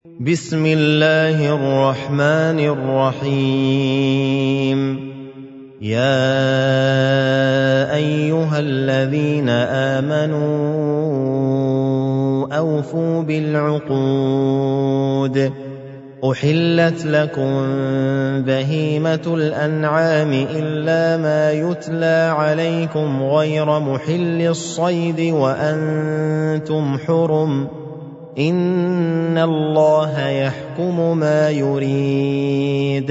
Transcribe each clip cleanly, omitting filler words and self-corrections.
بسم الله الرحمن الرحيم يا أيها الذين آمنوا أوفوا بالعقود أحلت لكم بهيمة الأنعام إلا ما يتلى عليكم غير محل الصيد وأنتم حرم إن الله يحكم ما يريد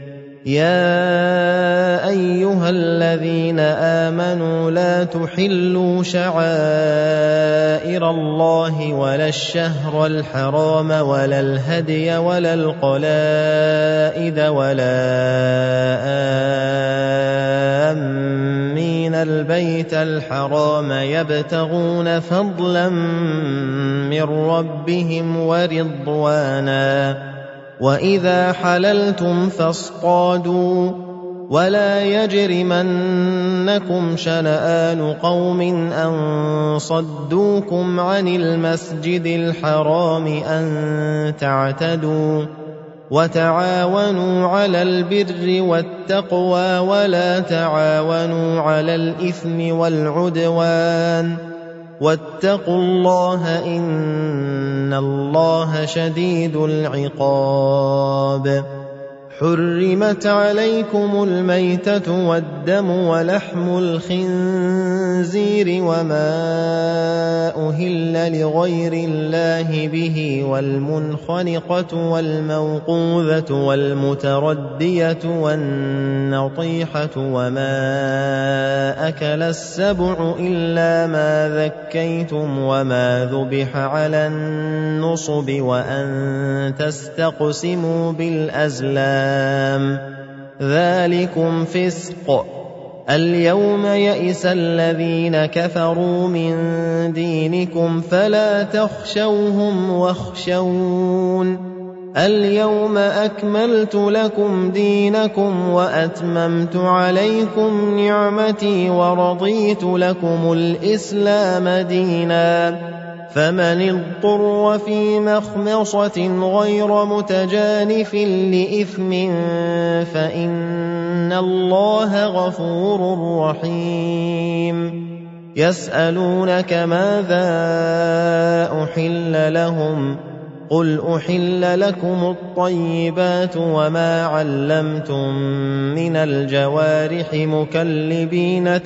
يا أيها الذين آمنوا لا تحلوا شعائر الله ولا الشهر الحرام ولا الهدي ولا القلائد ولا آمين البيت الحرام يبتغون فضلا من ربهم ورضوانا وإذا حللتم فاصطادوا ولا يجرمنكم شنآن قوم أن صدوكم عن المسجد الحرام أن تعتدوا وتعاونوا على البر والتقوى ولا تعاونوا على الإثم والعدوان واتقوا الله إن الله شديد العقاب حرمت عليكم الميتة والدم ولحم الخنزير وما أهل لغير الله به والمنخنقة والموقوذة والمتردية والنطيحة وما أكل السبع إلا ما ذكيتم وما ذبح على النصب وأن تستقسموا بالأزلام ذلكم فسق اليوم يئس الذين كفروا من دينكم فلا تخشوهم واخشون اليوم أكملت لكم دينكم وأتممت عليكم نعمتي ورضيت لكم الإسلام دينا فمن اضطر في مخمصة غير متجانف لإثم فإن الله غفور رحيم يسألونك ماذا أحل لهم قل أحل لكم الطيبات وما علمتم من الجوارح مكلبين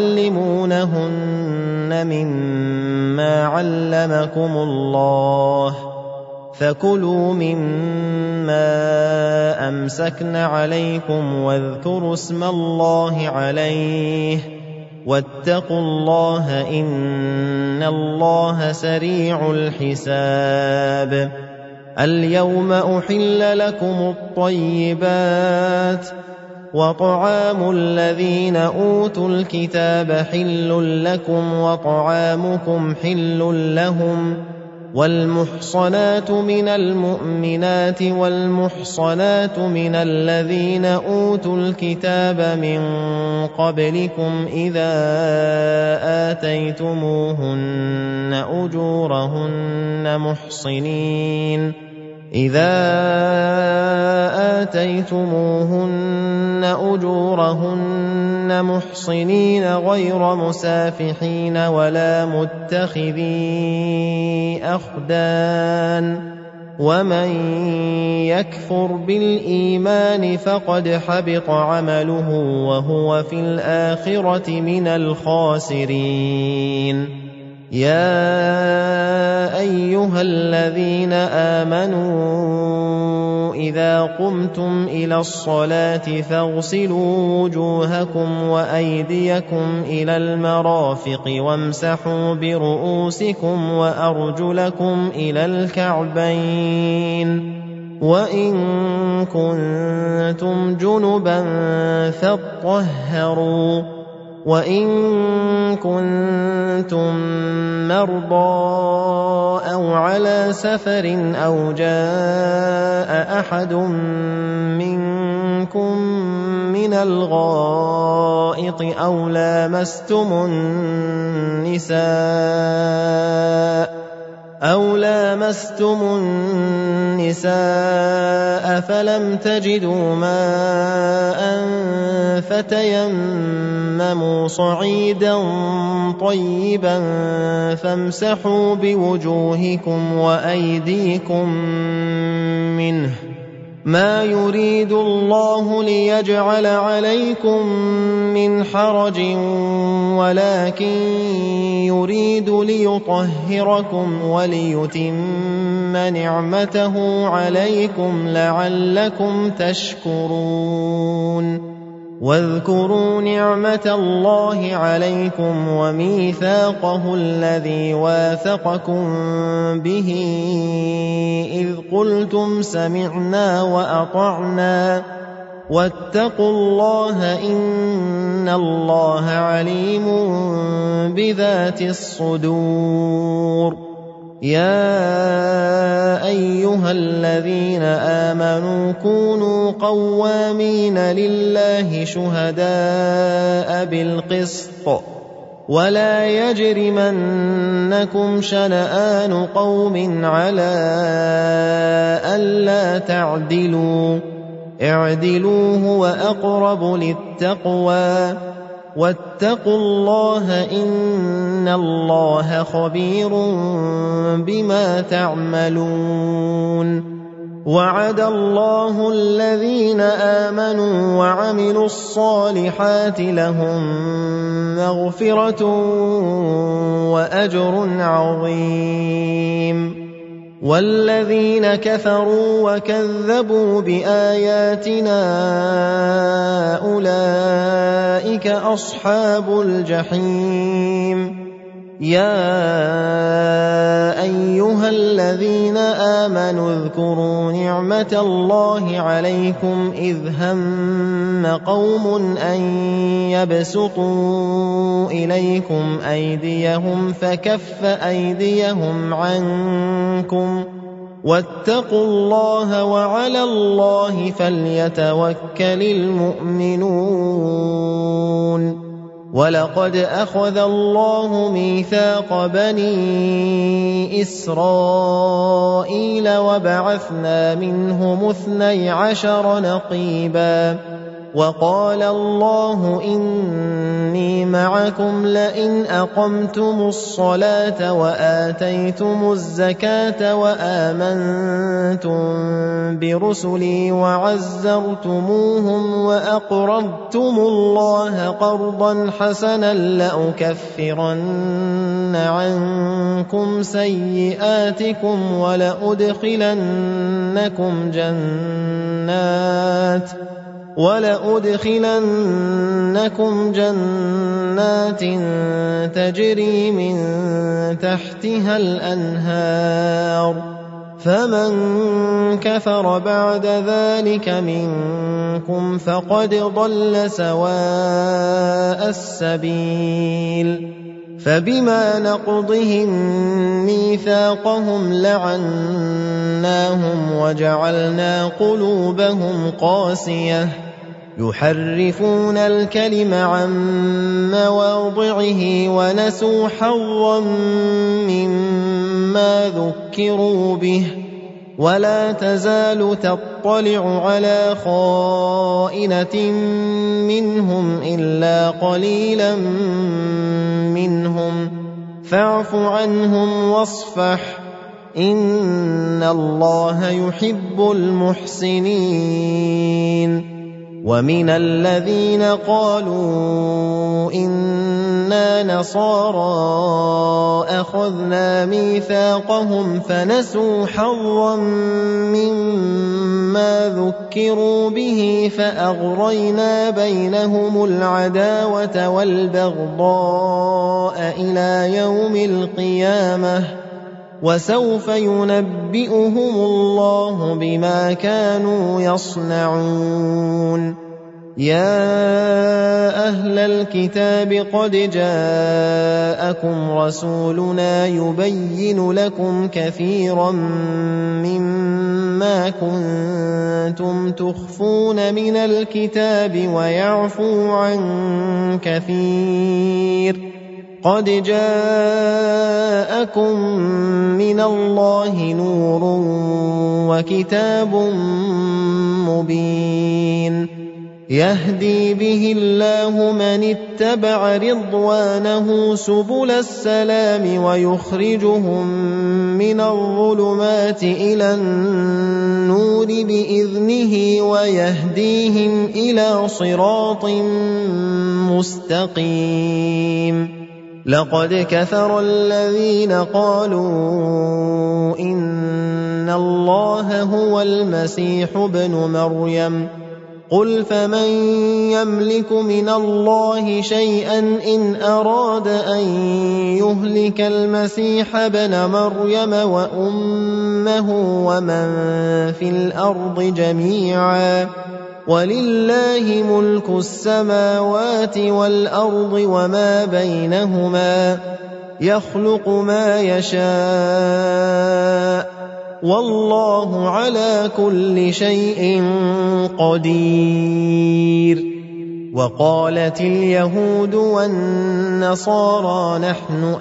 تعلمونهن مما علمكم الله فكلوا مما أمسكن عليكم واذكروا اسم الله عليه واتقوا الله إن الله سريع الحساب اليوم أحل لكم الطيبات وطعام الذين أوتوا الكتاب حل لكم وطعامكم حل لهم والمحصنات من المؤمنات والمحصنات من الذين أوتوا الكتاب من قبلكم إذا آتيتموهن أجورهن محصنين غير مسافحين ولا متخذي أخدان ومن يكفر بالإيمان فقد حبط عمله وهو في الآخرة من الخاسرين يا أيها الذين آمنوا إذا قمتم إلى الصلاة فاغسلوا وجوهكم وأيديكم إلى المرافق وامسحوا برؤوسكم وأرجلكم إلى الكعبين وإن كنتم جنبا فاطهروا وإن كنتم مرضى أو على سفر أو جاء أحد منكم من الغائط أو لامستم النساء أَوْ لَامَسْتُمُ النِّسَاءَ فَلَمْ تَجِدُوا مَاءً فَتَيَمَّمُوا صَعِيدًا طَيِّبًا فَامْسَحُوا بِوُجُوهِكُمْ وَأَيْدِيكُم مِّنْهُ ۚ مَا يُرِيدُ اللَّهُ لِيَجْعَلَ عَلَيْكُم مِّنْ حَرَجٍ وَلَٰكِن يُرِيدُ لِيُطَهِّرَكُمْ وَلِيُتِمَّ نِعْمَتَهُ عَلَيْكُمْ لَعَلَّكُمْ تَشْكُرُونَ وَاذْكُرُوا نِعْمَةَ اللَّهِ عَلَيْكُمْ وَمِيثَاقَهُ الَّذِي وَاثَقَكُم بِهِ إِذْ قُلْتُمْ سَمِعْنَا وَأَطَعْنَا وَاتَّقُوا اللَّهَ إِنَّ اللَّهَ عَلِيمٌ بِذَاتِ الصُّدُورِ يَا أَيُّهَا الَّذِينَ آمَنُوا كُونُوا قَوَّامِينَ لِلَّهِ شُهَدَاءَ بِالْقِسْطِ ۖ وَلَا يَجْرِمَنَّكُمْ شَنَآنُ قَوْمٍ عَلَىٰ أَلَّا تَعْدِلُوا ۚ اعْدِلُوا هُوَ أَقْرَبُ لِلتَّقْوَىٰ ۖ وَاتَّقُوا اللَّهَ إِنَّ اللَّهَ خَبِيرٌ بِمَا تَعْمَلُونَ وَعَدَ اللَّهُ الَّذِينَ آمَنُوا وَعَمِلُوا الصَّالِحَاتِ لَهُم مَّغْفِرَةٌ وَأَجْرٌ عَظِيمٌ وَالَّذِينَ كَفَرُوا وَكَذَّبُوا بِآيَاتِنَا أُولَٰئِكَ أَصْحَابُ الْجَحِيمِ يَا أَيُّهَا الَّذِينَ آمَنُوا اذْكُرُوا نِعْمَةَ اللَّهِ عَلَيْكُمْ إِذْ هَمَّ قَوْمٌ أَن يَبْسُطُوا إِلَيْكُمْ أَيْدِيَهُمْ فَكَفَّ أَيْدِيَهُمْ عَنكُمْ ۖ وَاتَّقُوا اللَّهَ وَعَلَى اللَّهِ فَلْيَتَوَكَّلِ الْمُؤْمِنُونَ وَلَقَدْ أَخَذَ اللَّهُ مِيثَاقَ بَنِي إِسْرَائِيلَ وَبَعَثْنَا مِنْهُمُ 12 نَقِيبًا وَقَالَ اللَّهُ إِنِّي مَعَكُمْ لَئِنْ أَقَمْتُمُ الصَّلَاةَ وَآتَيْتُمُ الزَّكَاةَ وَآمَنتُم بِرُسُلِي وَعَزَّرْتُمُوهُمْ وَأَقْرَضْتُمُ اللَّهَ قَرْضًا حَسَنًا لَّأُكَفِّرَنَّ عَنكُمْ سَيِّئَاتِكُمْ وَلَأُدْخِلَنَّكُمْ جَنَّاتٍ تَجْرِي مِن تَحْتِهَا الْأَنْهَارُ ۚ فَمَن كَفَرَ بَعْدَ ذَٰلِكَ مِنكُمْ فَقَدْ ضَلَّ سَوَاءَ السَّبِيلِ فَبِمَا نَقْضِهِم مِّيثَاقَهُمْ لَعَنَّاهُمْ وَجَعَلْنَا قُلُوبَهُمْ قَاسِيَةً يُحَرِّفُونَ الْكَلِمَ عَن مَّوَاضِعِهِ وَنَسُوا حَظًّا مِّمَّا ذُكِّرُوا بِهِ ۚ وَلَا تَزَالُ تَطَّلِعُ عَلَىٰ خَائِنَةٍ مِّنْهُمْ إِلَّا قَلِيلًا مِّنْهُمْ ۖ فَاعْفُ عَنْهُمْ وَاصْفَحْ ۚ إِنَّ اللَّهَ يُحِبُّ الْمُحْسِنِينَ وَمِنَ الَّذِينَ قَالُوا إِنَّا نَصَارَىٰ أَخَذْنَا مِيثَاقَهُمْ فَنَسُوا حَظًّا مِّمَّا ذُكِّرُوا بِهِ فَأَغْرَيْنَا بَيْنَهُمُ الْعَدَاوَةَ وَالْبَغْضَاءَ إِلَىٰ يَوْمِ الْقِيَامَةِ ۚ وَسَوْفَ يُنَبِّئُهُمُ اللَّهُ بِمَا كَانُوا يَصْنَعُونَ يَا أَهْلَ الْكِتَابِ قَدْ جَاءَكُمْ رَسُولُنَا يُبَيِّنُ لَكُمْ كَثِيرًا مِّمَّا كُنتُمْ تُخْفُونَ مِنَ الْكِتَابِ وَيَعْفُو عَن كَثِيرٍ قد جاءكم من الله نور وكتاب مبين يهدي به الله من اتبع رضوانه سبل السلام ويخرجهم من الظلمات إلى النور بإذنه ويهديهم إلى صراط مستقيم لقد كفر الذين قالوا إن الله هو المسيح ابن مريم قل فمن يملك من الله شيئا إن أراد أن يهلك المسيح ابن مريم وأمه ومن في الأرض جميعا ولله ملك السماوات والأرض وما بينهما يخلق ما يشاء والله على كل شيء قدير وقالت اليهود والنصارى نحن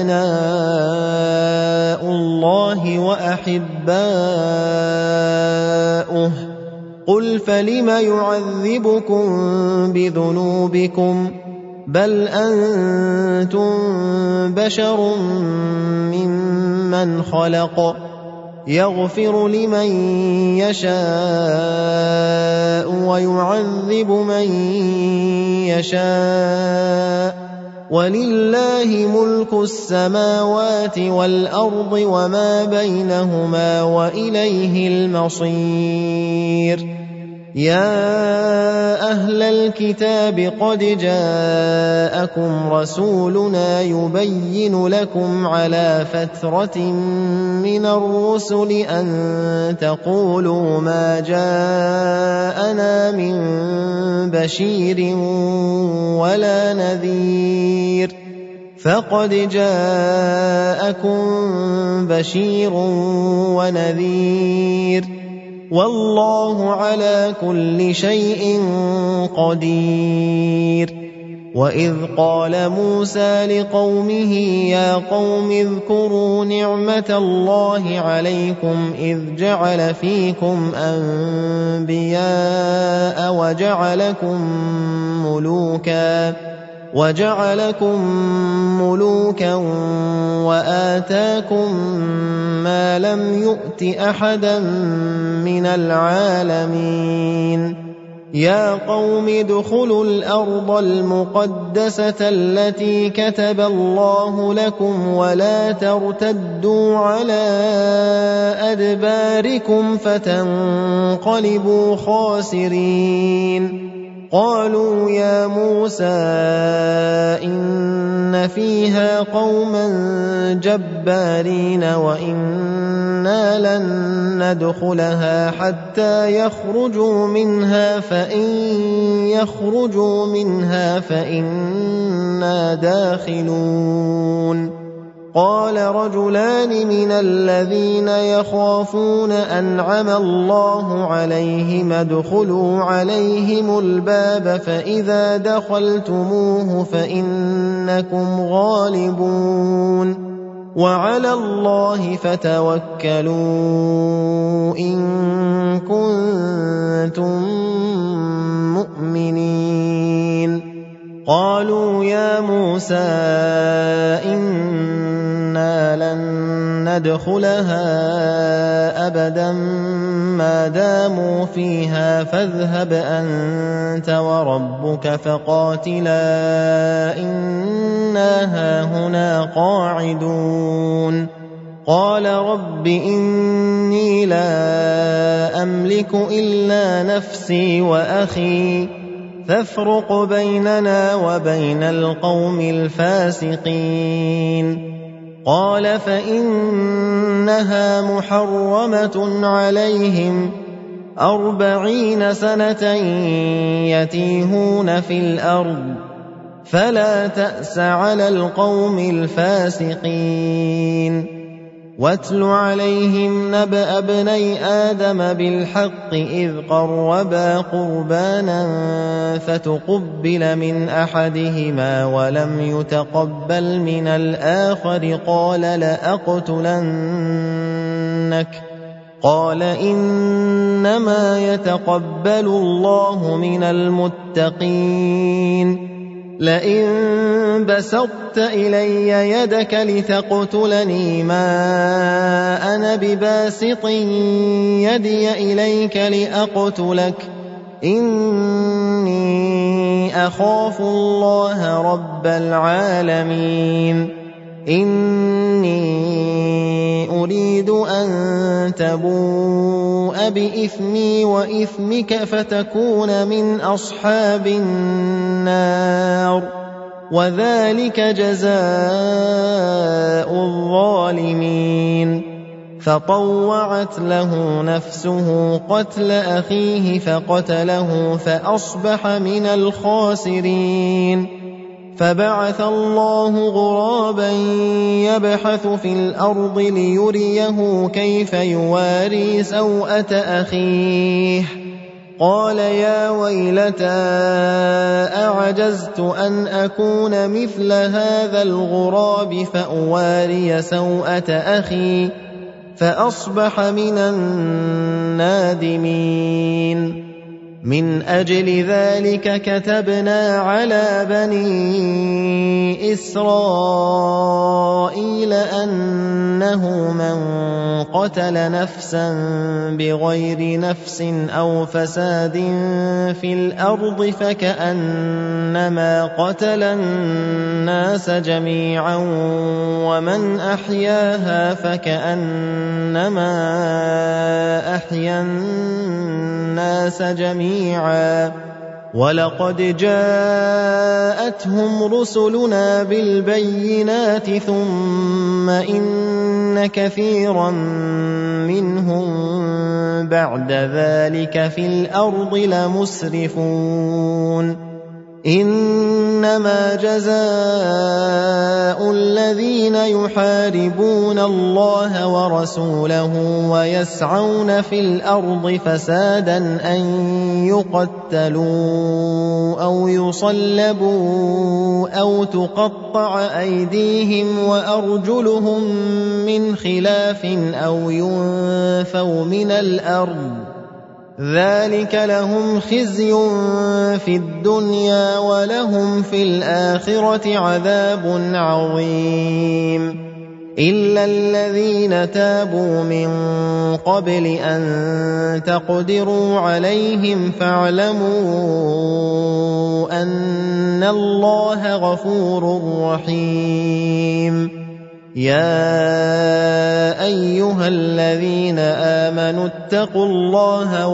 أبناء الله وأحباؤه قل فلم يعذبكم بذنوبكم بل أنتم بشر ممن خلق يغفر لمن يشاء ويعذب من يشاء ولله ملك السماوات والأرض وما بينهما وإليه المصير يا أهل الكتاب قد جاءكم رسولنا يبين لكم على فترة من الرسل أن تقولوا ما جاءنا من بشير ولا نذير فقد جاءكم بشير ونذير والله على كل شيء قدير وإذ قال موسى لقومه يا قوم اذكروا نعمة الله عليكم إذ جعل فيكم أنبياء وجعلكم ملوكا وآتاكم ما لم يؤت أحدا من العالمين يا قوم ادخلوا الأرض المقدسة التي كتب الله لكم ولا ترتدوا على أدباركم فتنقلبوا خاسرين قالوا يا موسى إن فيها قوما جبارين وإنا لن ندخلها حتى يخرجوا منها فإن يخرجوا منها فإنا داخلون قال رجلان من الذين يخافون أنعم الله عليهم ادخلوا عليهم الباب فإذا دخلتموه فإنكم غالبون وعلى الله فتوكلوا إن كنتم مؤمنين قالوا يا موسى إنا لن ندخلها أبدا ما داموا فيها فاذهب أنت وربك فقاتلا إنا هاهنا قاعدون قال رب إني لا أملك إلا نفسي وأخي فافرق بيننا وبين القوم الفاسقين قال فإنها محرمة عليهم 40 سنة يتيهون في الأرض فلا تأس على القوم الفاسقين واتل عليهم نبأ ابني آدم بالحق إذ قربا قربانا فتقبل من أحدهما ولم يتقبل من الآخر قال لأقتلنك قال إنما يتقبل الله من المتقين لئن بسطت إلي يدك لتقتلني ما أنا بباسط يدي إليك لأقتلك إني أخاف الله رب العالمين إني أريد أن تبوء بإثمي وإثمك فتكون من أصحاب النار وذلك جزاء الظالمين فطوعت له نفسه قتل أخيه فقتله فأصبح من الخاسرين فبعث الله غرابا يبحث في الأرض ليريه كيف يواري سوءة أخيه قال يا ويلتى أعجزت أن أكون مثل هذا الغراب فأواري سوءة أخي فأصبح من النادمين من أجل ذلك كتبنا على بني إسرائيل أنه من قتل نفسا بغير نفس أو فساد في الأرض فكأنما قتل الناس جميعا ومن أحياها فكأنما أحيا الناس جميعا ولقد جاءتهم رسلنا بالبينات ثم إن كثيرا منهم بعد ذلك في الأرض لمسرفون إنما جزاء الذين يحاربون الله ورسوله ويسعون في الأرض فسادا أن يقتلوا أو يصلبوا أو تقطع أيديهم وأرجلهم من خلاف أو ينفوا من الأرض ذلك لهم خزي في الدنيا ولهم في الآخرة عذاب عظيم إلا الذين تابوا من قبل أن تقدروا عليهم فاعلموا أن الله غفور رحيم يا أيها الذين آمنوا اتقوا الله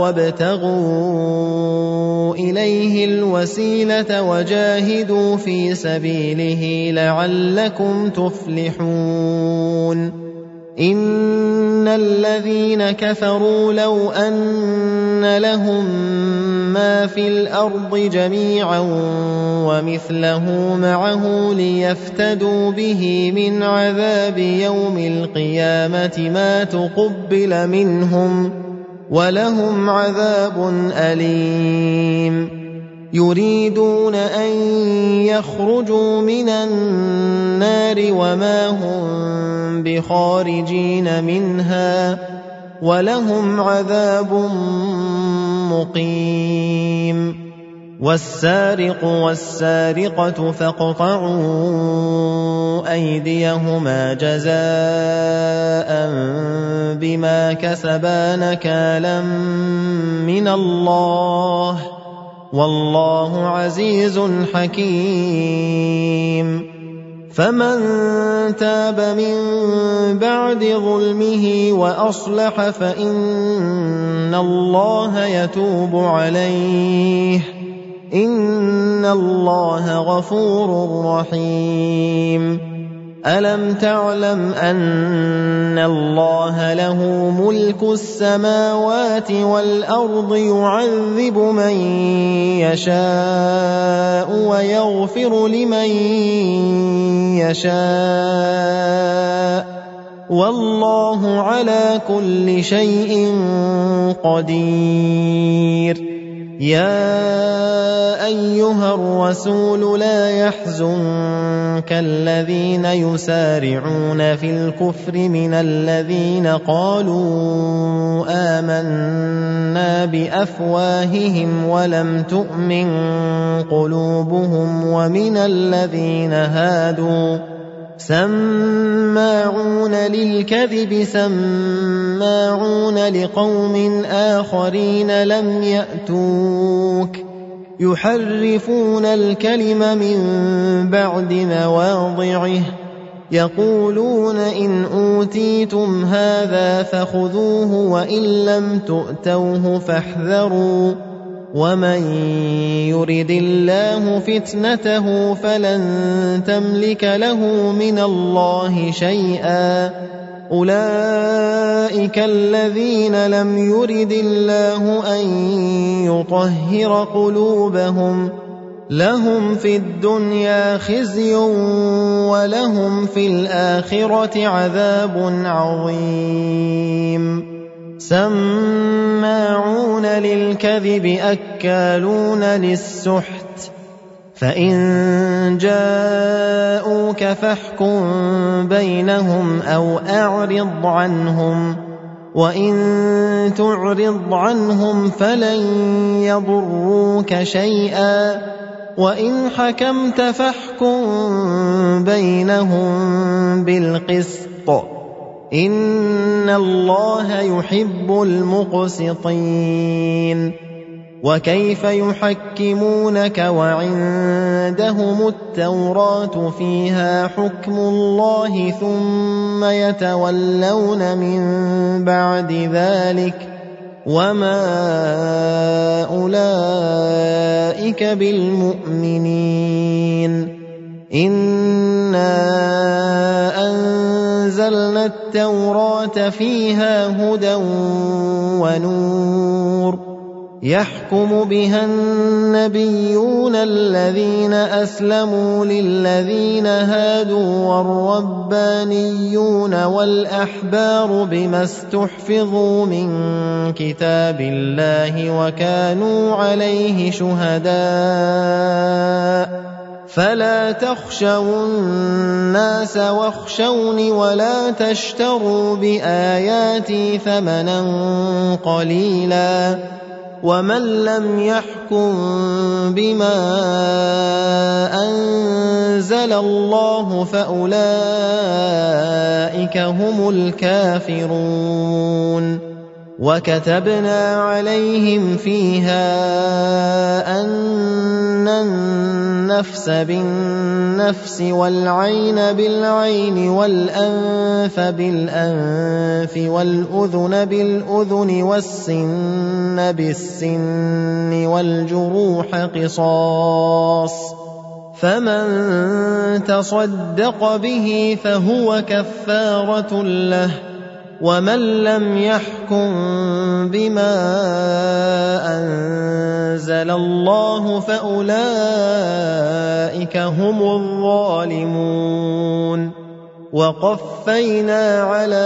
وابتغوا إليه الوسيلة وجاهدوا في سبيله لعلكم تفلحون إن الذين كفروا لو أن لهم ما في الأرض جميعا ومثله معه ليفتدوا به من عذاب يوم القيامة ما تقبل منهم ولهم عذاب أليم يريدون أن يخرجوا من النار وما هم بخارجين منها ولهم عذاب مقيم والسارق والسارقة فاقطعوا أيديهما جزاء بما كسبا نكالا من الله والله عزيز حكيم فمن تاب من بعد ظلمه وأصلح فإن الله يتوب عليه إن الله غفور رحيم ألم تعلم أن الله له ملك السماوات والأرض يعذب من يشاء ويغفر لمن يشاء والله على كل شيء قدير. يا أيها الرسول لا يحزنك الذين يسارعون في الكفر من الذين قالوا آمنا بأفواههم ولم تؤمن قلوبهم ومن الذين هادوا سماعون للكذب سماعون لقوم آخرين لم يأتوك يحرفون الكلم من بعد مواضعه يقولون إن أوتيتم هذا فخذوه وإن لم تؤتوه فاحذروا ومن يرد الله فتنته فلن تملك له من الله شيئا أولئك الذين لم يرد الله أن يطهر قلوبهم لهم في الدنيا خزي ولهم في الآخرة عذاب عظيم. سماعون للكذب أكالون للسحت فإن جاءوك فاحكم بينهم أو أعرض عنهم وإن تعرض عنهم فلن يضروك شيئا وإن حكمت فاحكم بينهم بالقسط إن الله يحب المقسطين. وكيف يحكمونك وعندهم التوراة فيها حكم الله ثم يتولون من بعد ذلك وما أولئك بالمؤمنين. إنا أنزلنا التوراة فيها هدى ونور يحكم بها النبيون الذين أسلموا للذين هادوا والربانيون والأحبار بما استحفظوا من كتاب الله وكانوا عليه شهداء فلا تخشوا الناس واخشوني ولا تشتروا بآياتي ثمنا قليلا ومن لم يحكم بما أنزل الله فأولئك هم الكافرون. وكتبنا عليهم فيها أن النفس بالنفس والعين بالعين والأنف بالأنف والأذن بالأذن والسن بالسن والجروح قصاص فمن تصدق به فهو كفارة له ومن لم يحكم بما أنزل الله فأولئك هم الظالمون. وقفينا على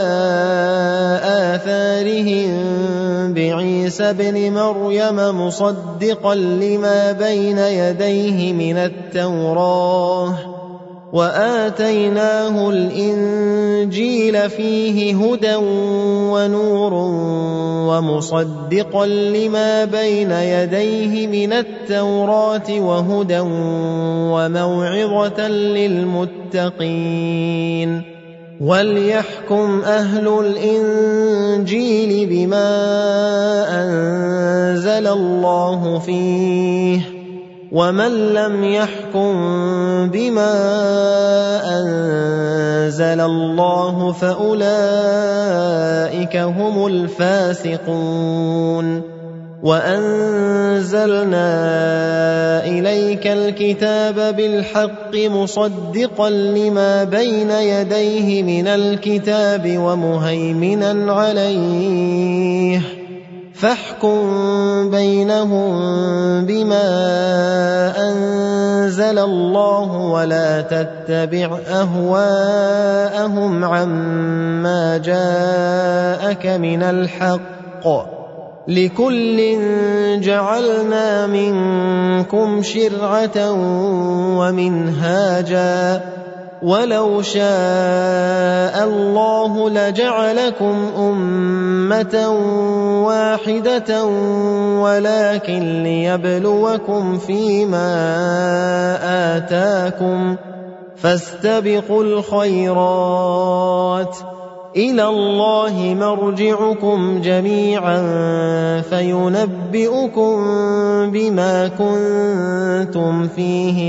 آثارهم بعيسى ابن مريم مصدقا لما بين يديه من التوراة وآتيناه الإنجيل فيه هدى ونور ومصدقا لما بين يديه من التوراة وهدى وموعظة للمتقين. وليحكم أهل الإنجيل بما أنزل الله فيه ومن لم يحكم بما أنزل الله فأولئك هم الفاسقون. وأنزلنا إليك الكتاب بالحق مصدقا لما بين يديه من الكتاب ومهيمنا عليه فاحكم بينهم بما أنزل الله ولا تتبع أهواءهم عما جاءك من الحق لكل جعلنا منكم شرعة ومنهاجا ولو شاء الله لجعلكم أمة واحدة ولكن ليبلوكم فيما آتاكم فاستبقوا الخيرات إلى الله مرجعكم جميعا فينبئكم بما كنتم فيه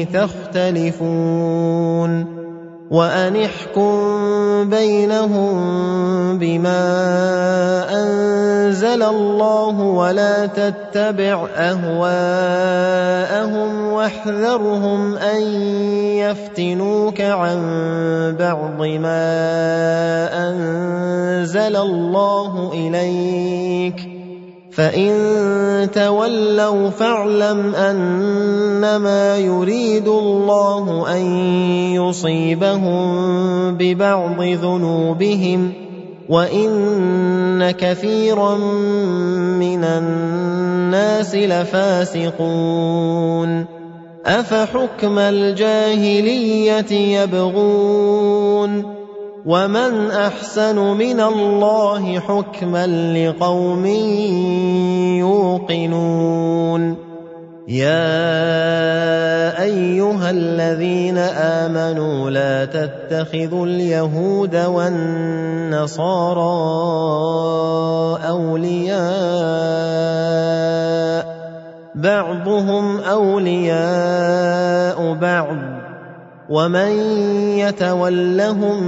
تختلفون وأن احكم بينهم بما أنزل الله ولا تتبع أهواءهم واحذرهم أن يفتنوك عن بعض ما أنزل الله إليك فإن تولوا فاعلم أنما يريد الله أن يصيبهم ببعض ذنوبهم وإن كثيرا من الناس لفاسقون أفحكم الجاهلية يبغون ومن أحسن من الله حكما لقوم يوقنون يا أيها الذين آمنوا لا تتخذوا اليهود والنصارى أولياء بعضهم أولياء بعض ومن يتولهم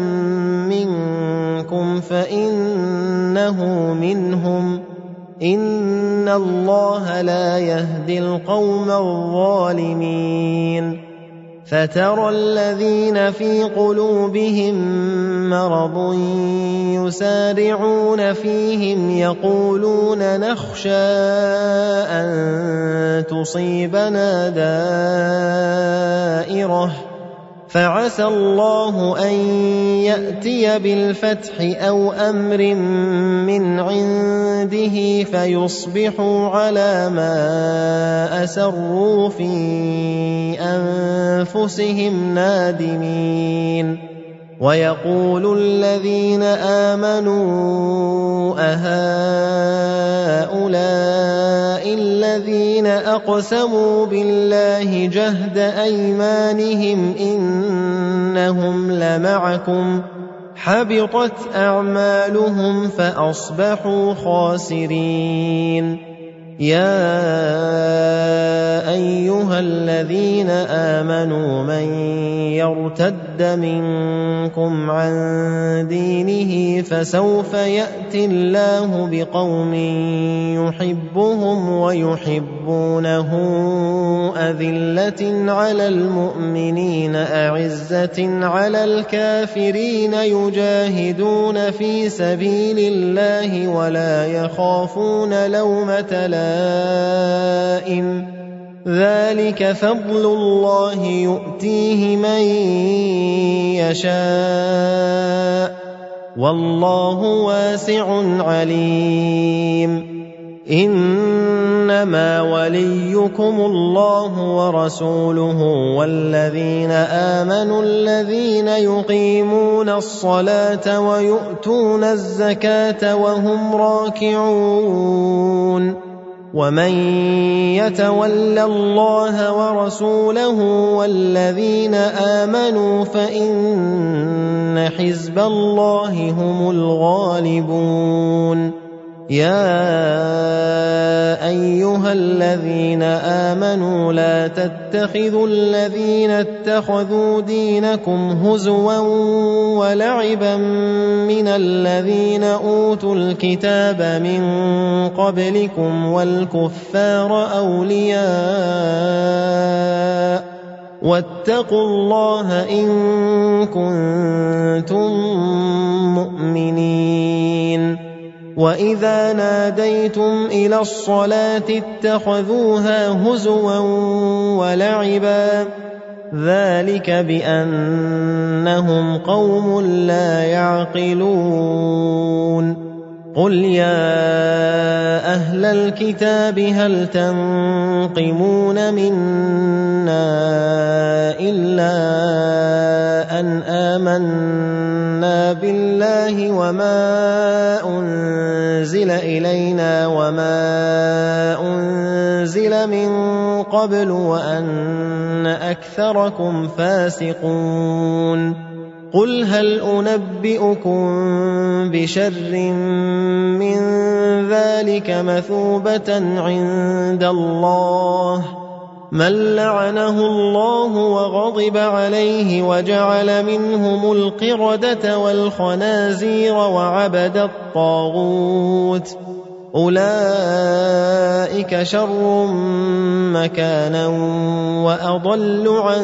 منكم فإنه منهم إن الله لا يهدي القوم الظالمين فترى الذين في قلوبهم مرض يسارعون فيهم يقولون نخشى أن تصيبنا دائرة فعسى الله أن يأتي بالفتح أو أمر من عنده فيصبحوا على ما أسروا في أنفسهم نادمين ويقول الذين آمنوا أهؤلاء الذين أقسموا بالله جهد أيمانهم إنهم لمعكم حبطت أعمالهم فأصبحوا خاسرين يا أيها الذين آمنوا من يرتد منكم عن دينه فسوف يأتي الله بقوم يحبهم ويحبونه أذلة على المؤمنين أعزة على الكافرين يجاهدون في سبيل الله ولا يخافون لومة لائم ذلك فضل الله يؤتيه من يشاء والله واسع عليم إنما وليكم الله ورسوله والذين آمنوا الذين يقيمون الصلاة ويؤتون الزكاة وهم راكعون ومن يتول الله ورسوله والذين آمنوا فإن حزب الله هم الغالبون يا أيها الذين آمنوا لا تتخذوا الذين اتخذوا دينكم هزوا ولعبا من الذين أوتوا الكتاب من قبلكم والكفار أولياء واتقوا الله إن كنتم مؤمنين وإذا ناديتم إلى الصلاة اتخذوها هزوا ولعبا ذلك بأنهم قوم لا يعقلون قل يا أهل الكتاب هل تنقمون منا إلا أن آمنا بالله وما أنزل إلينا وما أنزل من قبل وأن أكثركم فاسقون قل هل أنبئكم بشر من ذلك مثوبة عند الله من لعنه الله وغضب عليه وجعل منهم القردة والخنازير وعبد الطاغوت أولئك شر مكانا وأضل عن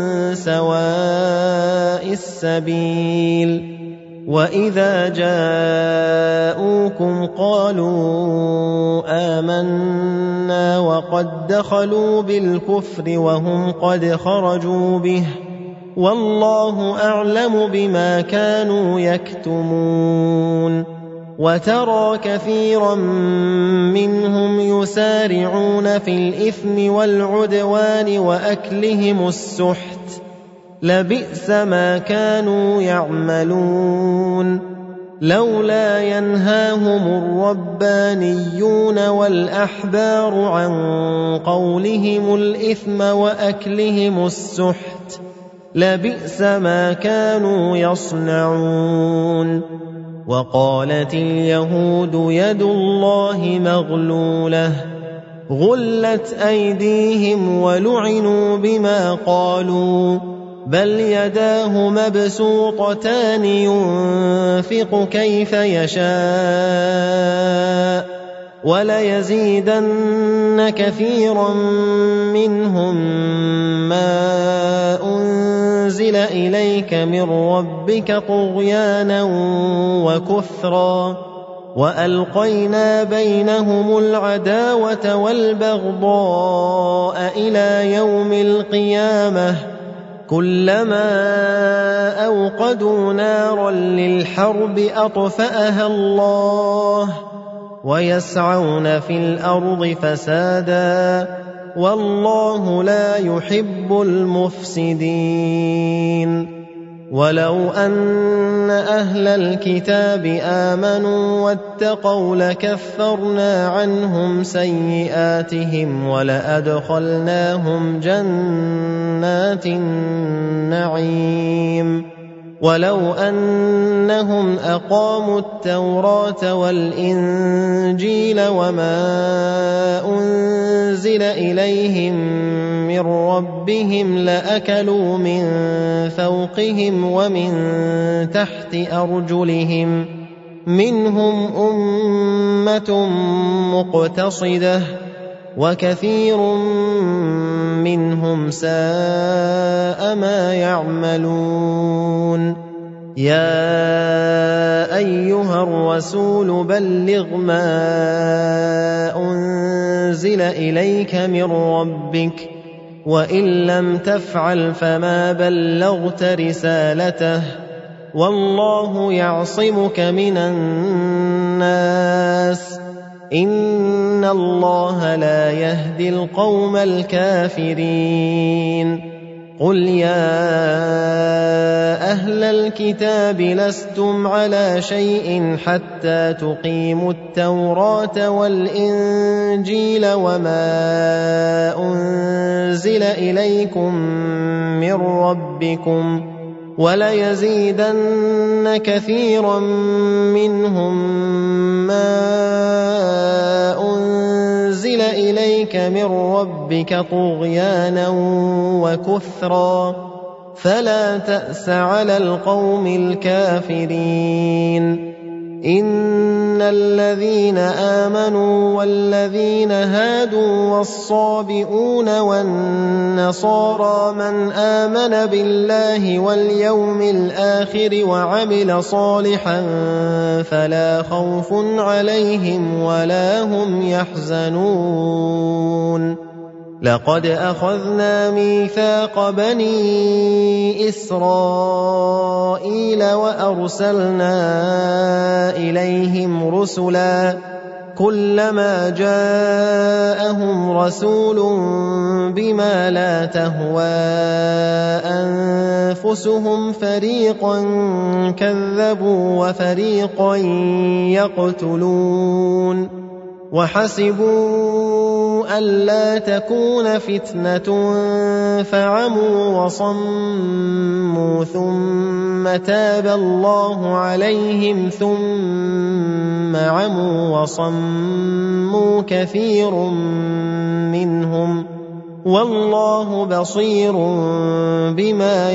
سواء السبيل وإذا جاءوكم قالوا آمنا وقد دخلوا بالكفر وهم قد خرجوا به والله أعلم بما كانوا يكتمون وترى كثيرا منهم يسارعون في الإثم والعدوان وأكلهم السحت لبئس ما كانوا يعملون لولا ينهاهم الربانيون والأحبار عن قولهم الإثم وأكلهم السحت لبئس ما كانوا يصنعون وقالت اليهود يد الله مغلولة غلت أيديهم ولعنوا بما قالوا بل يداه مبسوطتان ينفق كيف يشاء وليزيدن كثيرا منهم ما أنزل إليك من ربك طغيانا وكفرا وألقينا بينهم العداوة والبغضاء إلى يوم القيامة كلما أوقدوا نارا للحرب أطفأها الله ويسعون في الأرض فسادا والله لا يحب المفسدين ولو أن أهل الكتاب آمنوا واتقوا لكفرنا عنهم سيئاتهم ولأدخلناهم جنات النعيم ولو أنهم أقاموا التوراة والإنجيل وما أنزل إليهم من ربهم لأكلوا من فوقهم ومن تحت أرجلهم منهم أمة مقتصدة وكثير منهم ساء ما يعملون يا أيها الرسول بلغ ما أنزل إليك من ربك وإن لم تفعل فما بلغت رسالته والله يعصمك من الناس إن الله لا يهدي القوم الكافرين قل يا أهل الكتاب لستم على شيء حتى تقيموا التوراة والإنجيل وما أنزل إليكم من ربكم وليزيدن كثيرا منهم ما أنزل إليك من ربك طغيانا وكفرا فلا تأس على القوم الكافرين الذين آمنوا والذين هادوا والصابئون والنصارى من آمن بالله واليوم الآخر وعمل صالحا فلا خوف عليهم ولا هم يحزنون لقد أخذنا ميثاق بني إسرائيل وأرسلنا إليهم رسلا كلما جاءهم رسول بما لا تهوى أنفسهم فريقا كذبوا وفريقا يقتلون وحسبوا ألا تكون فتنة فعموا وصموا ثم تاب الله عليهم ثم عموا وصموا كثير منهم والله بصير بما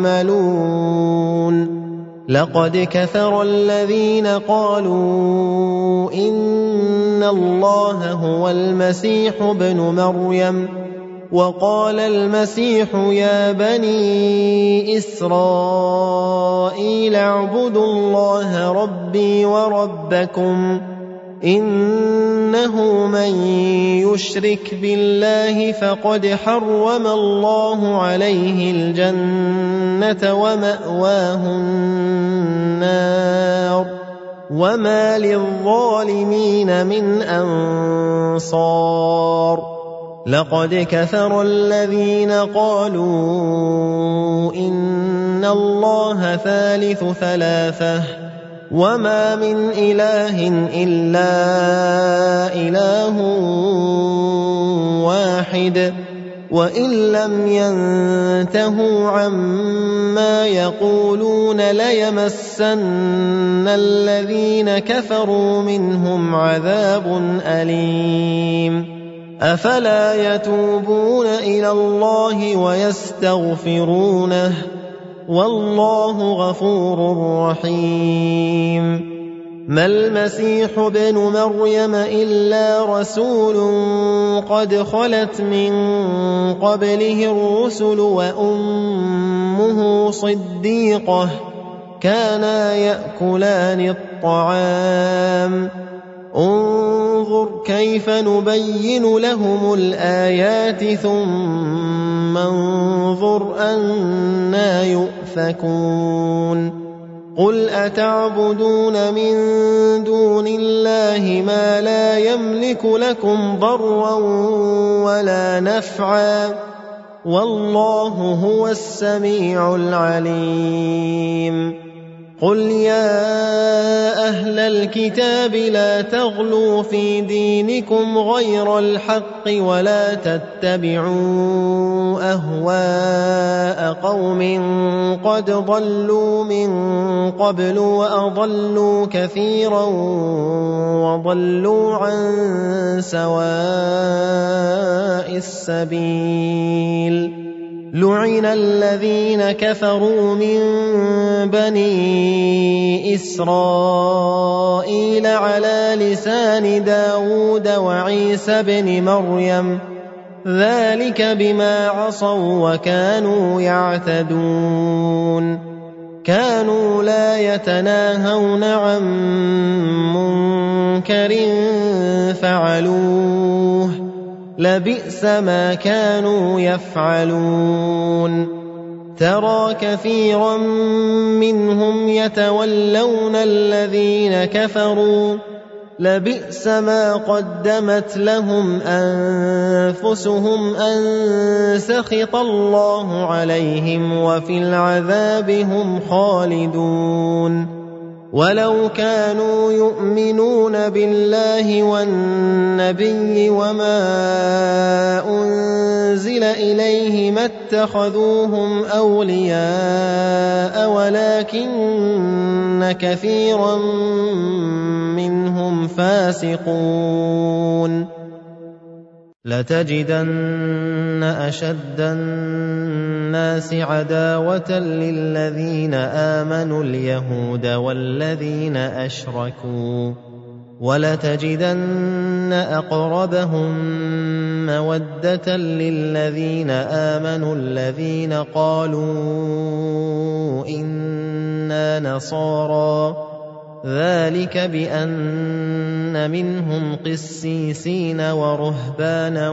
يعملون لقد كفر الذين قالوا إن الله هو المسيح ابن مريم وقال المسيح يا بني إسرائيل اعبدوا الله ربي وربكم إنه من يشرك بالله فقد حرم الله عليه الجنة ومأواه النار وما للظالمين من أنصار لقد كفر الذين قالوا إن الله ثالث ثلاثة وما من إله إلا إله واحد وإن لم ينتهوا عما يقولون ليمسن الذين كفروا منهم عذاب أليم أفلا يتوبون إلى الله ويستغفرونه والله غفور رحيم ما المسيح ابن مريم إلا رسول قد خلت من قبله الرسل وأمه صديقة كانا يأكلان الطعام انظر كيف نبين لهم الآيات ثم انظر أنى يؤفكون قل أتعبدون من دون الله ما لا يملك لكم ضرا ولا نفعا والله هو السميع العليم قل يا أهل الكتاب لا تغلوا في دينكم غير الحق ولا تتبعوا أهواء قوم قد ضلوا من قبل وأضلوا كثيرا وضلوا عن سواء السبيل لعن الذين كفروا من بني إسرائيل على لسان داود وعيسى بن مريم ذلك بما عصوا وكانوا يعتدون كانوا لا يتناهون عن منكر فعلوه لبئس ما كانوا يفعلون ترى كثيرا منهم يتولون الذين كفروا لبئس ما قدمت لهم أنفسهم أن سخط الله عليهم وفي العذاب هم خالدون ولو كانوا يؤمنون بالله والنبي وما أنزل إليه ما اتخذوهم أولياء ولكن كثيرا منهم فاسقون لتجدن أشد الناس عداوة للذين آمنوا اليهود والذين أشركوا وَلَتَجِدَنَّ أَقْرَبَهُم مَّوَدَّةً لِّلَّذِينَ آمَنُوا الَّذِينَ قَالُوا إِنَّا نَصَارَىٰ ۚ ذَٰلِكَ بِأَنَّ مِنْهُمْ قِسِّيسِينَ وَرُهْبَانًا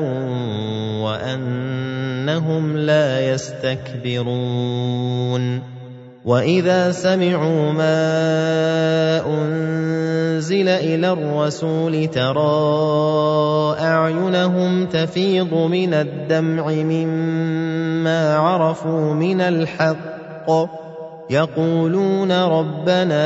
وَأَنَّهُمْ لَا يَسْتَكْبِرُونَ وَإِذَا سَمِعُوا مَا أُنزِلَ إِلَى الرَّسُولِ تَرَىٰ أَعْيُنَهُمْ تَفِيضُ مِنَ الدَّمْعِ مِمَّا عَرَفُوا مِنَ الْحَقِّ يَقُولُونَ رَبَّنَا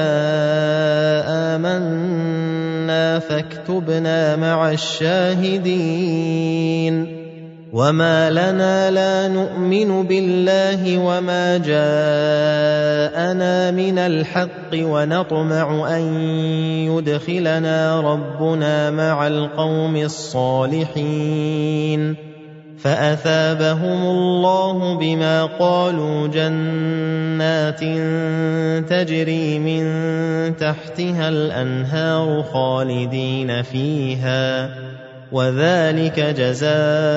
آمَنَّا فَاكْتُبْنَا مَعَ الشَّاهِدِينَ وَمَا لَنَا لَا نُؤْمِنُ بِاللَّهِ وَمَا جَاءَنَا مِنَ الْحَقِّ وَنَطْمَعُ أَن يُدْخِلَنَا رَبُّنَا مَعَ الْقَوْمِ الصَّالِحِينَ فَأَثَابَهُمُ اللَّهُ بِمَا قَالُوا جَنَّاتٍ تَجْرِي مِن تَحْتِهَا الْأَنْهَارُ خَالِدِينَ فِيهَا ۚ وَذَٰلِكَ جَزَاءُ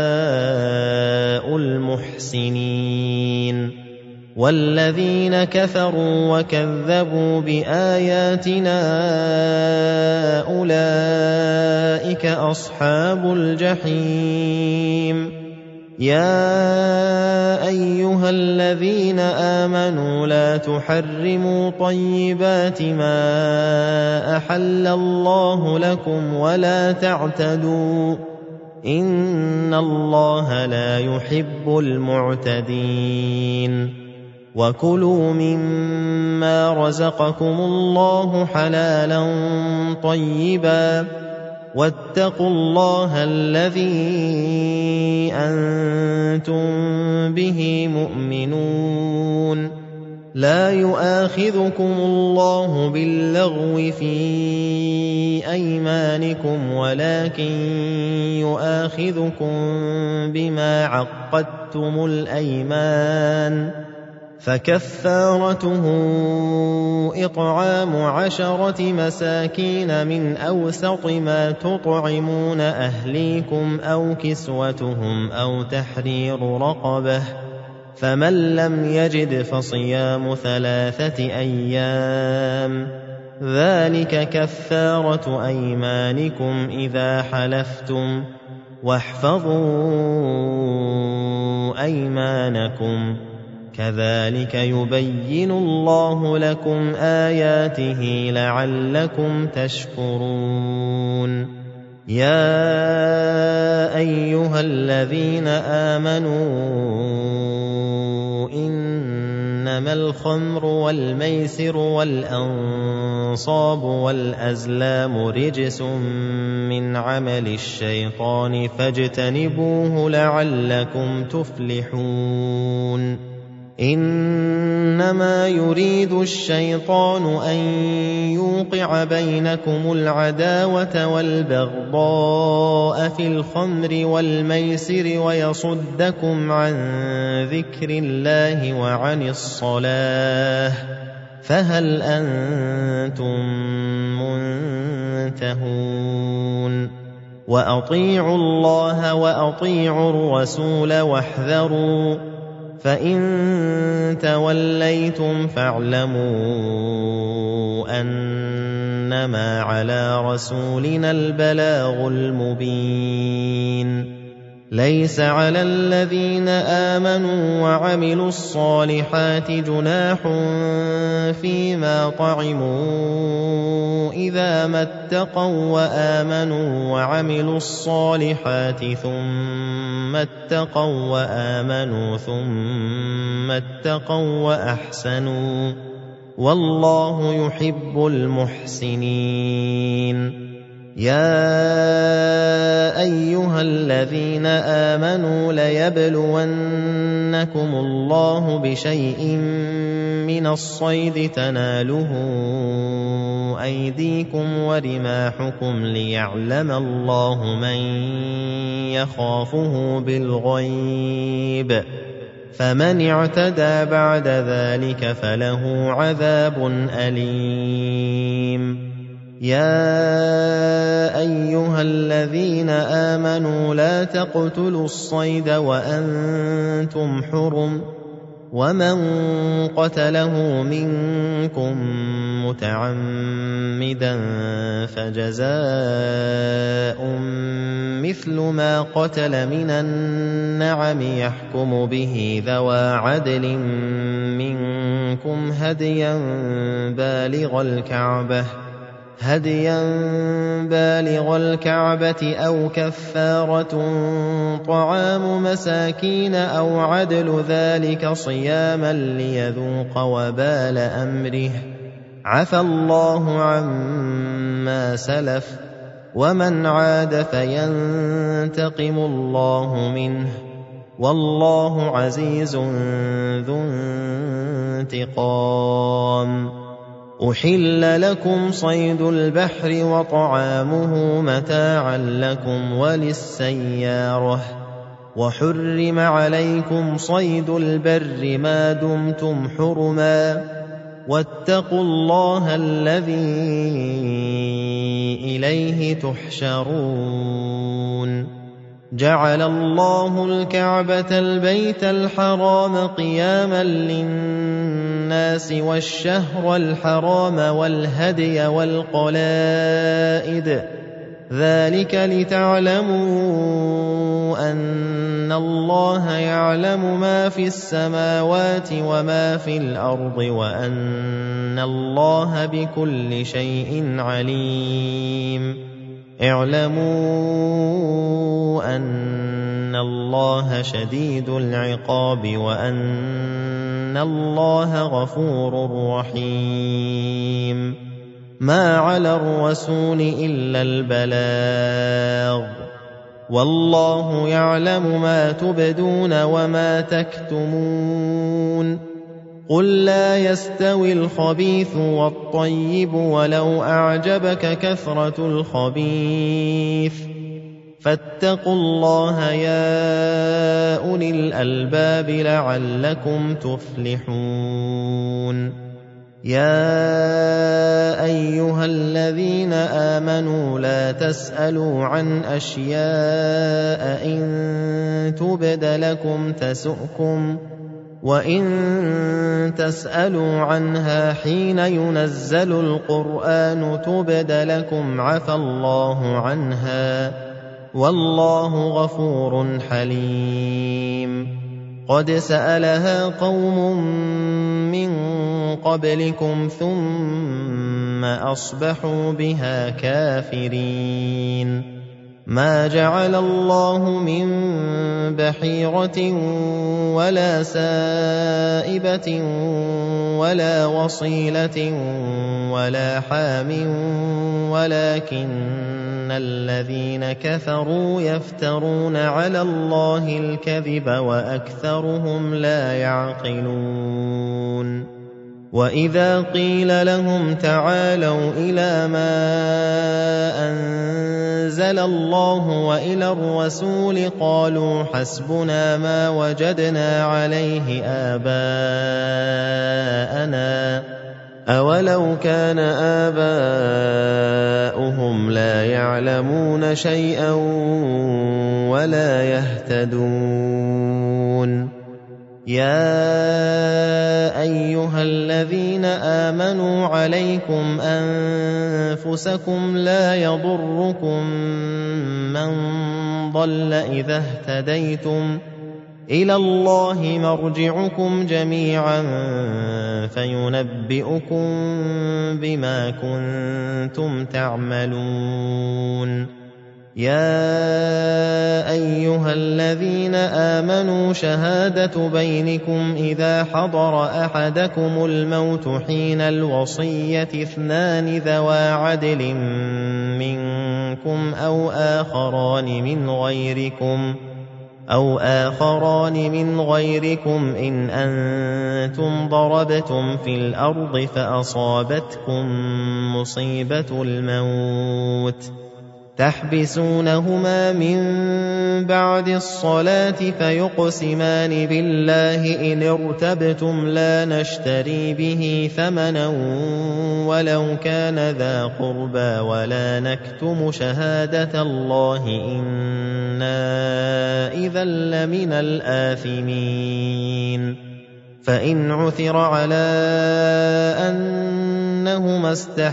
الْمُحْسِنِينَ وَالَّذِينَ كَفَرُوا وَكَذَّبُوا بِآيَاتِنَا أُولَٰئِكَ أَصْحَابُ الْجَحِيمِ يَا أَيُّهَا الَّذِينَ آمَنُوا لَا تُحَرِّمُوا طَيِّبَاتِ مَا أَحَلَّ اللَّهُ لَكُمْ وَلَا تَعْتَدُوا ۚ إِنَّ اللَّهَ لَا يُحِبُّ الْمُعْتَدِينَ وَكُلُوا مِمَّا رَزَقَكُمُ اللَّهُ حَلَالًا طَيِّبًا وَاتَّقُوا اللَّهَ الَّذِي أَنتُم بِهِ مُؤْمِنُونَ لَا يُؤَاخِذُكُمُ اللَّهُ بِاللَّغْوِ فِي أَيْمَانِكُمْ وَلَٰكِن يُؤَاخِذُكُم بِمَا عَقَّدتُّمُ الْأَيْمَانَ فَكَفَّارَتُهُ إِطْعَامُ 10 مساكين مِنْ أَوْسَطِ مَا تُطْعِمُونَ أَهْلِيكُمْ أَوْ كِسْوَتُهُمْ أَوْ تَحْرِيرُ رَقَبَةٍ ۖ فَمَن لَّمْ يَجِدْ فَصِيَامُ 3 أيام ۚ ذَٰلِكَ كَفَّارَةُ أَيْمَانِكُمْ إِذَا حَلَفْتُمْ ۚ وَاحْفَظُوا أَيْمَانَكُمْ ۚ كَذَٰلِكَ يُبَيِّنُ اللَّهُ لَكُمْ آيَاتِهِ لَعَلَّكُمْ تَشْكُرُونَ يَا أَيُّهَا الَّذِينَ آمَنُوا إِنَّمَا الْخَمْرُ وَالْمَيْسِرُ وَالْأَنصَابُ وَالْأَزْلَامُ رِجْسٌ مِّنْ عَمَلِ الشَّيْطَانِ فَاجْتَنِبُوهُ لَعَلَّكُمْ تُفْلِحُونَ إِنَّمَا يُرِيدُ الشَّيْطَانُ أَن يُوقِعَ بَيْنَكُمُ الْعَدَاوَةَ وَالْبَغْضَاءَ فِي الْخَمْرِ وَالْمَيْسِرِ وَيَصُدَّكُمْ عَن ذِكْرِ اللَّهِ وَعَنِ الصَّلَاةِ ۖ فَهَلْ أَنتُم مُّنتَهُونَ وَأَطِيعُوا اللَّهَ وَأَطِيعُوا الرَّسُولَ وَاحْذَرُوا ۚ فَإِن تَوَلَّيْتُمْ فَاعْلَمُوا أَنَّمَا عَلَىٰ رَسُولِنَا الْبَلَاغُ الْمُبِينُ لَيْسَ عَلَى الَّذِينَ آمَنُوا وَعَمِلُوا الصَّالِحَاتِ جُنَاحٌ فِيمَا طَعِمُوا إِذَا مَا اتَّقَوا وَّآمَنُوا وَعَمِلُوا الصَّالِحَاتِ ثُمَّ اتَّقَوا وَّآمَنُوا ثُمَّ اتَّقَوا وَّأَحْسَنُوا ۗ وَاللَّهُ يُحِبُّ الْمُحْسِنِينَ يَا أَيُّهَا الَّذِينَ آمَنُوا لَيَبْلُوَنَّكُمُ اللَّهُ بِشَيْءٍ مِّنَ الصَّيْدِ تَنَالُهُ أَيْدِيكُمْ وَرِمَاحُكُمْ لِيَعْلَمَ اللَّهُ مَن يَخَافُهُ بِالْغَيْبِ ۚ فَمَنِ اعْتَدَىٰ بَعْدَ ذَٰلِكَ فَلَهُ عَذَابٌ أَلِيمٌ يَا أَيُّهَا الَّذِينَ آمَنُوا لَا تَقْتُلُوا الصَّيْدَ وَأَنتُمْ حُرُمٌ ۚ وَمَن قَتَلَهُ مِنكُم مُّتَعَمِّدًا فَجَزَاءٌ مِّثْلُ مَا قَتَلَ مِنَ النَّعَمِ يَحْكُمُ بِهِ ذَوَا عَدْلٍ مِّنكُمْ هَدْيًا بالغ الكعبة أو كفارة طعام مساكين أو عدل ذلك صياما ليذوق وبال أمره، عفى الله عما سلف، ومن عاد فينتقم الله منه، والله عزيز ذو انتقام. أحل لكم صيد البحر وطعامه متاعا لكم وللسيارة، وحرم عليكم صيد البر ما دمتم حرما، واتقوا الله الذي إليه تحشرون. جعل الله الكعبة البيت الحرام قياما للناس والشهر الحرام والهدي والقلائد، ذلك لتعلموا أن الله يعلم ما في السماوات وما في الأرض، وأن الله بكل شيء عليم. اعلموا أن الله شديد العقاب، وأن الله غفور رحيم. ما على الرسول إلا البلاغ، والله يعلم ما تبدون وما تكتمون. قل لا يستوي الخبيث والطيب ولو أعجبك كثرة الخبيث، فاتقوا الله يا أولي الألباب لعلكم تفلحون. يا أيها الذين آمنوا لا تسألوا عن أشياء إن تبد لكم تسؤكم، وإن تسألوا عنها حين ينزل القرآن تبد لكم عفى الله عنها، والله غفور حليم. قد سألها قوم من قبلكم ثم أصبحوا بها كافرين. ما جعل الله من بحيرة ولا سائبة ولا وصيلة ولا حام، ولكن الذين كفروا يفترون على الله الكذب وأكثرهم لا يعقلون. وإذا قيل لهم تعالوا إلى ما أنزل الله وإلى الرسول قالوا حسبنا ما وجدنا عليه آباءنا، أولو كان آباؤهم لا يعلمون شيئا ولا يهتدون. يا أيها الذين آمنوا عليكم أنفسكم لا يضركم من ضل إذا اهتديتم، إلى الله مرجعكم جميعا فينبئكم بما كنتم تعملون. يا أيها الذين آمنوا شهادة بينكم إذا حضر أحدكم الموت حين الوصية اثنان ذوى عدل منكم أو آخران من غيركم إن أنتم ضربتم في الأرض فأصابتكم مصيبة الموت تحبسونهما من بعد الصلاة فيقسمان بالله إن ارتبتم لا نشتري به ثمنا ولو كان ذا قربى ولا نكتم شهادة الله إنا إذا لمن الآثمين فإن عثر على أنهما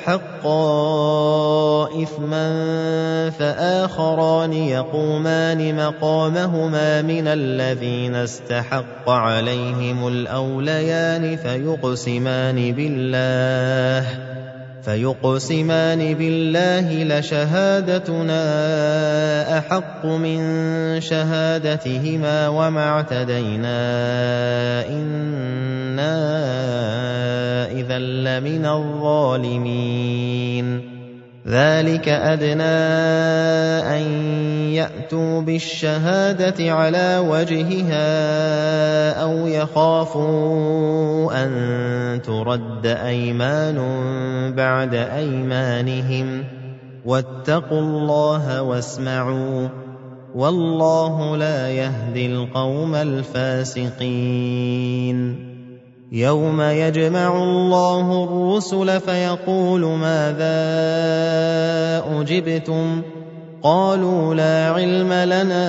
استحقا إثما فآخران يقومان مقامهما من الذين استحق عليهم الأوليان فيقسمان بالله لشهادتنا أحق من شهادتهما وما اعتدينا إنا إذا لمن الظالمين ذلك أدنى أن يأتوا بالشهادة على وجهها أو يخافوا أن ترد أيمان بعد أيمانهم واتقوا الله واسمعوا والله لا يهدي القوم الفاسقين يوم يجمع الله الرسل فيقول ماذا أجبتم قالوا لا علم لنا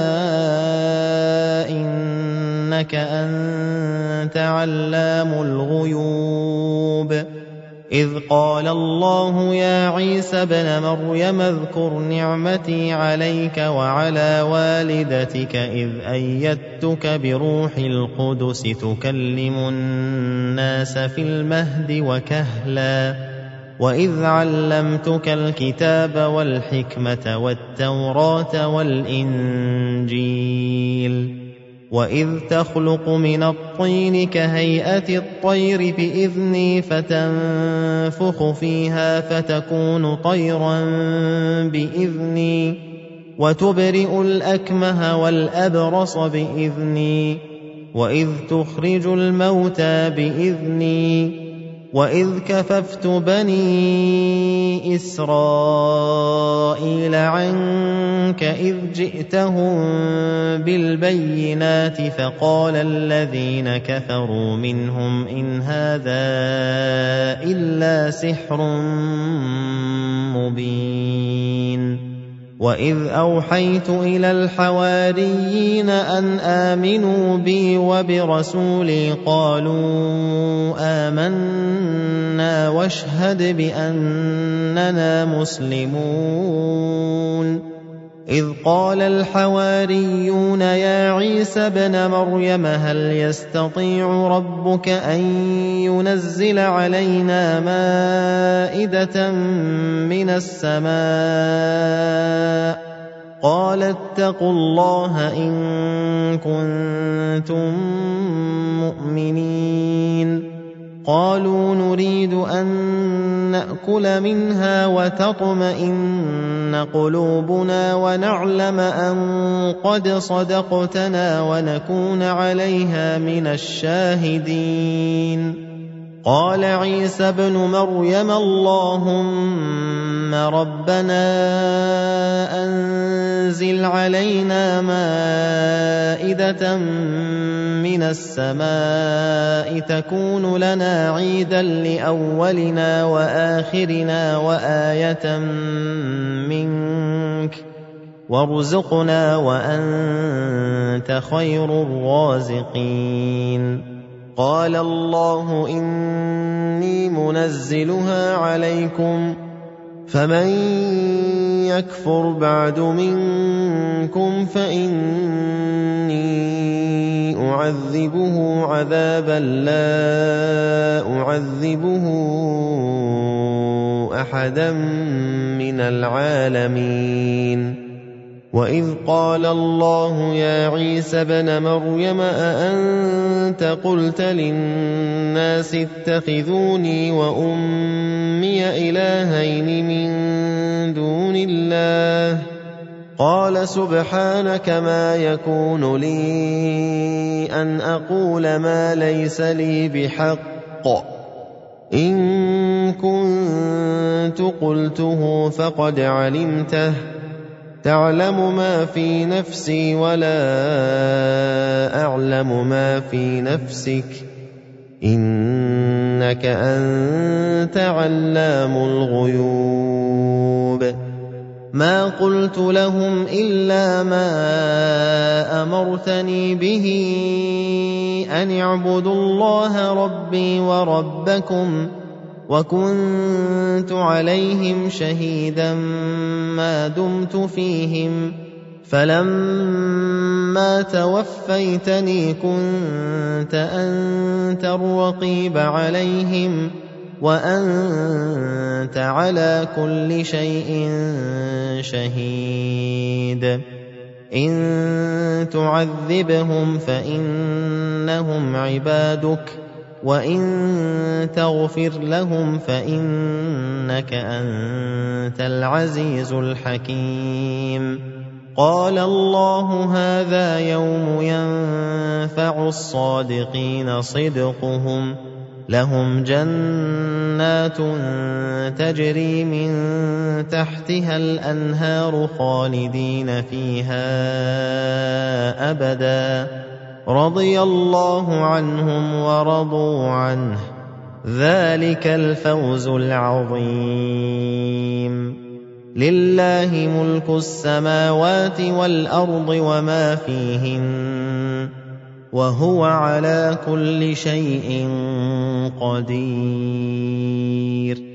إنك أنت علام الغيوب إذ قال الله يا عيسى ابن مريم اذكر نعمتي عليك وعلى والدتك إذ أيدتك بروح القدس تكلم الناس في المهد وكهلا وإذ علمتك الكتاب والحكمة والتوراة والإنجيل وإذ تخلق من الطين كهيئة الطير بإذني فتنفخ فيها فتكون طيرا بإذني وتبرئ الأكمه والأبرص بإذني وإذ تخرج الموتى بإذني وإذ كففت بني إسرائيل عنك إذ جئتهم بالبينات فقال الذين كفروا منهم إن هذا إلا سحر مبين وإذ أوحيت إلى الحواريين أن آمنوا بي وبرسولي قالوا آمنا واشهد بأننا مسلمون إذ قال الحواريون يا عيسى ابن مريم هل يستطيع ربك أن ينزل علينا مائدة من السماء قال اتقوا الله إن كنتم مؤمنين قالوا نريد أن نأكل منها وتطمئن قلوبنا ونعلم أن قد صدقتنا ونكون عليها من الشاهدين قال عيسى ابن مريم اللهم ربنا أنزل علينا مائدة من السماء تكون لنا عيدا لأولنا وآخرنا وآية منك وارزقنا وأنت خير الرازقين قال الله إني منزلها عليكم فمن يكفر بعد منكم فإني أعذبه عذابا لا أعذبه أحدا من العالمين وإذ قال الله يا عيسى ابن مريم أأنت قلت للناس اتخذوني وأمي إلهين من دون الله قال سبحانك ما يكون لي أن أقول ما ليس لي بحق إن كنت قلته فقد علمته تعلم ما في نفسي ولا أعلم ما في نفسك إنك أنت علام الغيوب ما قلت لهم إلا ما أمرتني به أن اعبدوا الله ربي وربكم وكنت عليهم شهيدا ما دمت فيهم فلما توفيتني كنت أنت الرقيب عليهم وأنت على كل شيء شهيد إن تعذبهم فإنهم عبادك وإن تغفر لهم فإنك أنت العزيز الحكيم قال الله هذا يوم ينفع الصادقين صدقهم لهم جنات تجري من تحتها الأنهار خالدين فيها أبدا رضي الله عنهم ورضوا عنه ذلك الفوز العظيم لله ملك السماوات والأرض وما فيهن وهو على كل شيء قدير